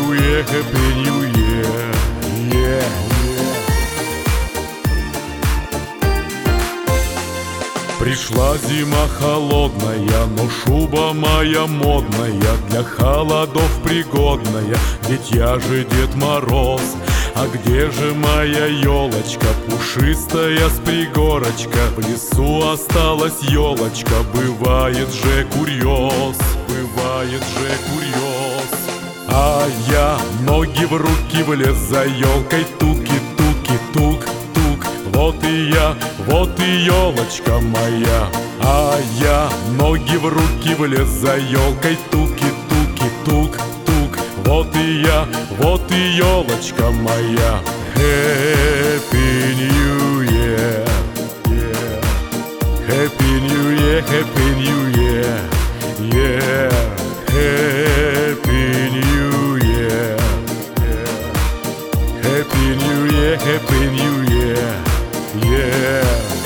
New Year, Happy New Year, yeah. Пришла зима холодная, но шуба моя модная, для холодов пригодная, ведь я же Дед Мороз. А где же моя елочка, пушистая с пригорочка? В лесу осталась елочка, бывает же курьез, бывает же курьез. А я ноги в руки влез за елкой, туки-туки-тук. Вот и я, вот и елочка моя. А я ноги в руки влез за елкой, туки-туки-тук. Вот и я, вот и елочка моя. Happy New Year, yeah. Happy New Year, Happy New Year, yeah. Happy New Year, yeah. Happy New Year, Happy New Year, yeah.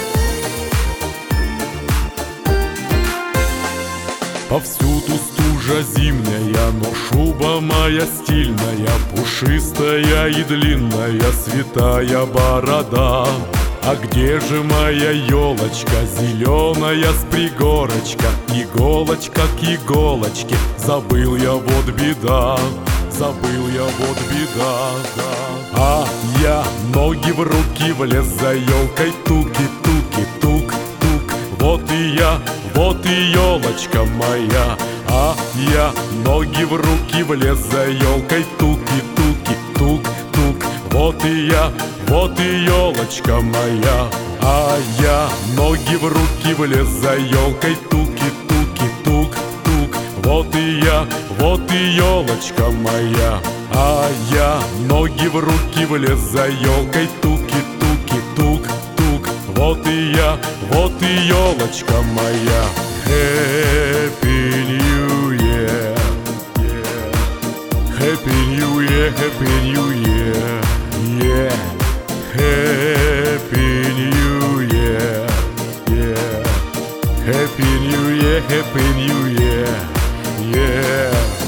Повсюду стужа зимняя, но шуба моя стильная, пушистая и длинная, святая борода. А где же моя елочка, зеленая с пригорочка? Иголочка к иголочке, забыл я, вот беда, забыл я, вот беда, да. А я ноги в руки влез за елкой, туки-туки-тук. Вот и я, вот и елочка моя. А я ноги в руки влез за елкой, туки-туки-тук. Вот и я, вот и елочка моя. А я ноги в руки влез за елкой, туки-туки-тук. Вот и я, вот и елочка моя. А я ноги в руки влез за елкой, туки-туки-тук. Вот и я, вот и елочка моя. Happy New Year, yeah. Happy New Year, Happy New Year, yeah. Happy New Year, yeah. Happy New Year, Happy New Year, yeah.